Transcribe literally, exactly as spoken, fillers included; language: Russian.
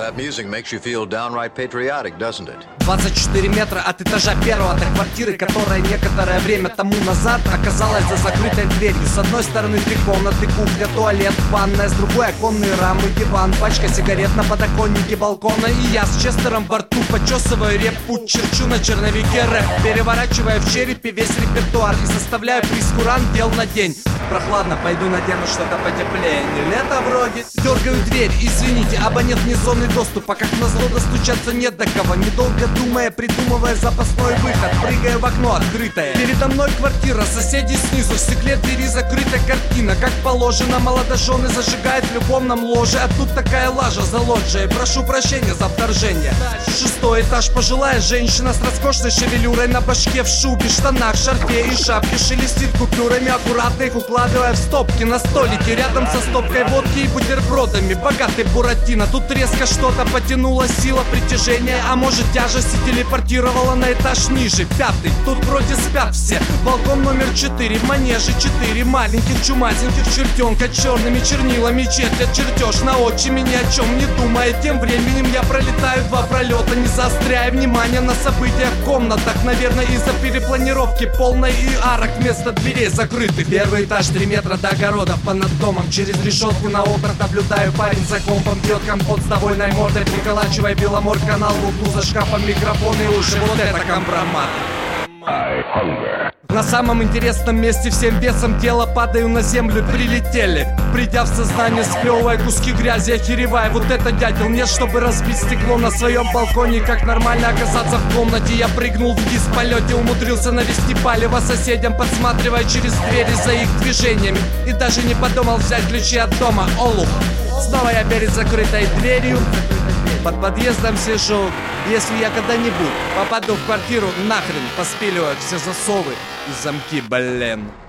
that music makes you feel downright patriotic, doesn't it? двадцать четыре метра от этажа первого до квартиры, которая некоторое время тому назад оказалась за закрытой дверью. С одной стороны три комнаты, кухня, туалет, ванная, с другой оконные рамы, диван, пачка сигарет на подоконнике балкона. И я с Честером во рту почесываю репу, черчу на черновике рэп, переворачивая в черепе весь репертуар и составляю прейскурант дел на день. Прохладно, пойду надену что-то потеплее. Не лето вроде. Дергаю дверь, извините, абонент не зоны доступа. Как назло достучаться нет до кого. Недолго думая, придумывая запасной выход, прыгаю в окно открытое. Передо мной квартира, соседи снизу. В стекле двери закрыта картина. Как положено, молодожены зажигают в любовном ложе. А тут такая лажа за лоджией. Прошу прощения за вторжение. Шестой этаж, пожилая женщина с роскошной шевелюрой на башке, в шубе, штанах, шарфе и шапке. Шелестит купюрами, аккуратно их укладывая в стопки на столике рядом со стопкой водки и бутербродами. Богатый Буратино. Тут резко что-то потянуло, сила притяжения, а может тяжесть, и телепортировала на этаж ниже. Пятый. Тут вроде спят все. Балкон номер четыре, в манеже четыре маленьких чумазеньких чертенка черными чернилами чертят чертеж на отчиме, ни о чем не думая. Тем временем я пролетаю два пролета, не заостряя внимание на событиях в комнатах. Наверное, из-за перепланировки полной и арок вместо дверей закрытых. Первый этаж, три метра до огорода понад домом. Через решетку на окнах наблюдаю, парень за компом пьет компот с довольной мордой, приколачивая Беломор канал в углу за шкафом микрофон и уши. Вот это компромат. На самом интересном месте всем весом тела падаю на землю, прилетели. Придя в сознание, сплевывая куски грязи, охеревая. Вот это дятел, нет, чтобы разбить стекло на своем балконе. Как нормально оказаться в комнате. Я прыгнул вниз в полете, умудрился навести палево соседям, подсматривая через двери за их движениями. И даже не подумал взять ключи от дома. Олух. Снова я перед закрытой дверью. Под подъездом сижу. Если я когда-нибудь попаду в квартиру, нахрен поспиливаю все засовы и замки, блин.